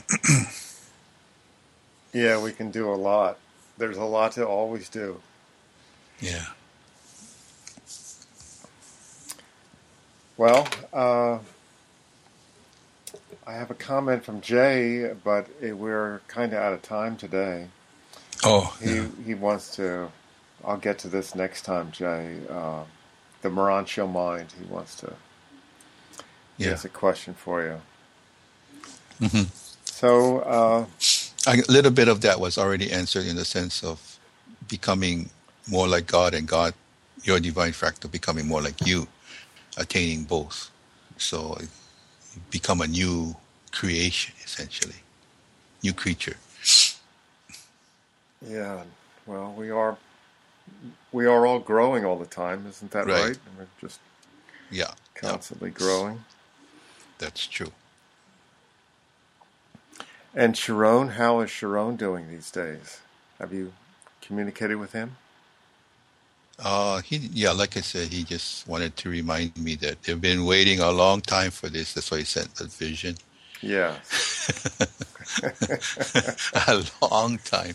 yeah, we can do a lot. There's a lot to always do. Yeah. Well, uh, I have a comment from Jay, but it, we're kind of out of time today. Oh, he yeah. he wants to. I'll get to this next time, Jay. Uh, the Morancho mind. He wants to. He Yeah. has a question for you. Hmm. So, uh, A little bit of that was already answered in the sense of becoming more like God and God, your divine fractal becoming more like you, attaining both. So you become a new creation, essentially, new creature. yeah, well, we are we are all growing all the time, isn't that Right. right? We're just Yeah. Yeah. constantly growing. That's true. And Sharon, how is Sharon doing these days? Have you communicated with him? Uh, he, yeah, like I said, he just wanted to remind me that they've been waiting a long time for this. That's why he sent the vision. Yes. A long time.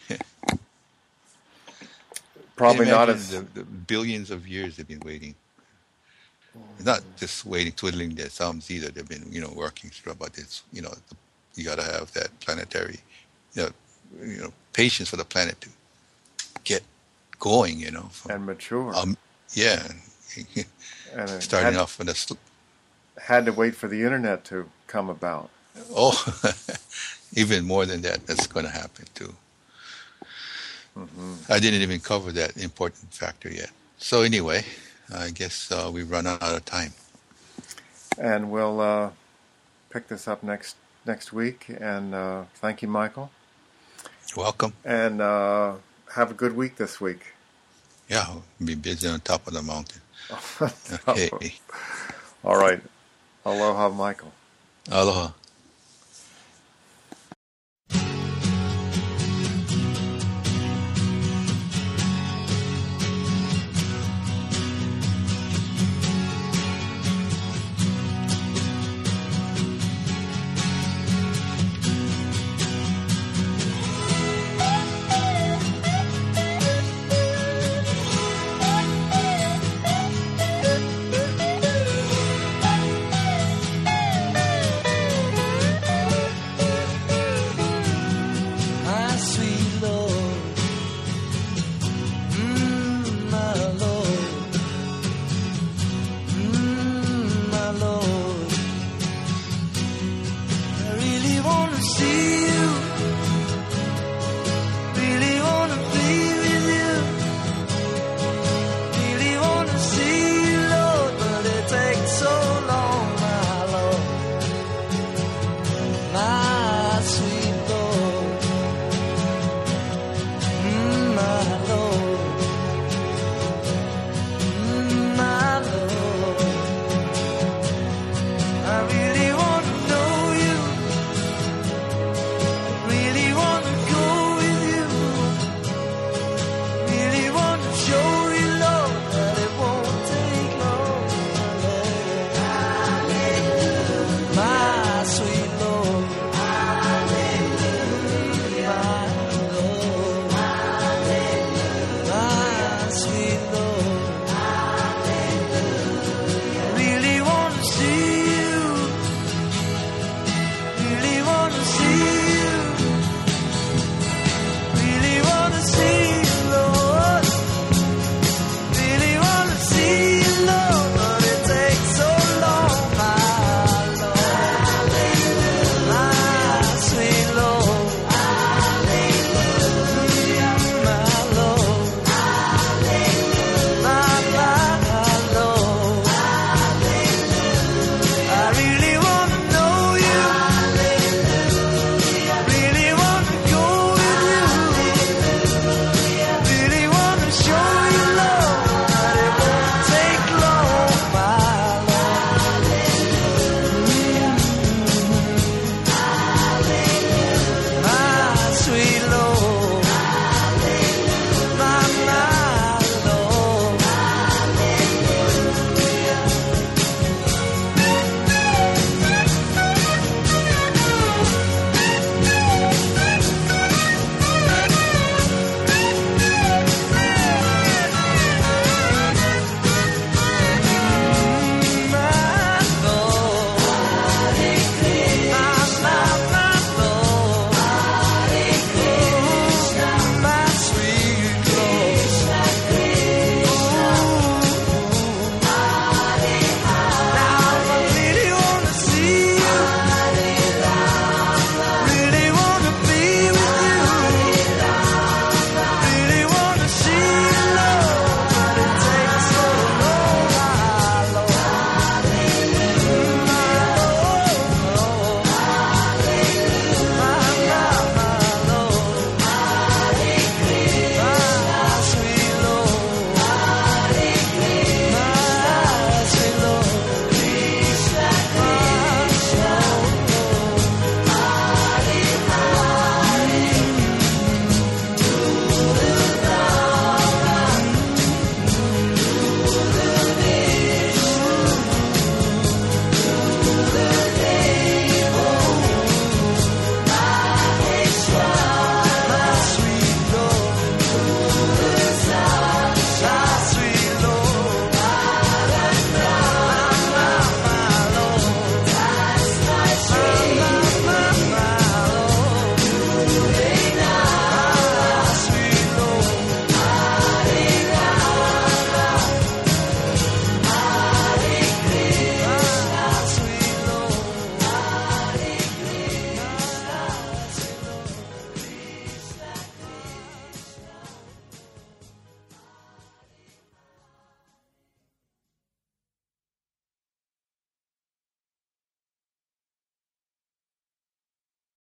Can you Probably not imagine as the, the billions of years they've been waiting? Not just waiting, twiddling their thumbs either. They've been, you know, working through about this. You know, you got to have that planetary, you know, you know, patience for the planet to get going. You know, from, and mature, um, yeah, and it starting had off with a sl- had to wait for the internet to come about. oh, even more than that. That's going to happen too. Hmm. I didn't even cover that important factor yet. So anyway, I guess uh, we've run out of time. And we'll uh, pick this up next next week. And uh, thank you, Michael. You're welcome. And uh, have a good week this week. Yeah, we'll be busy on top of the mountain. Okay. All right. Aloha, Michael. Aloha.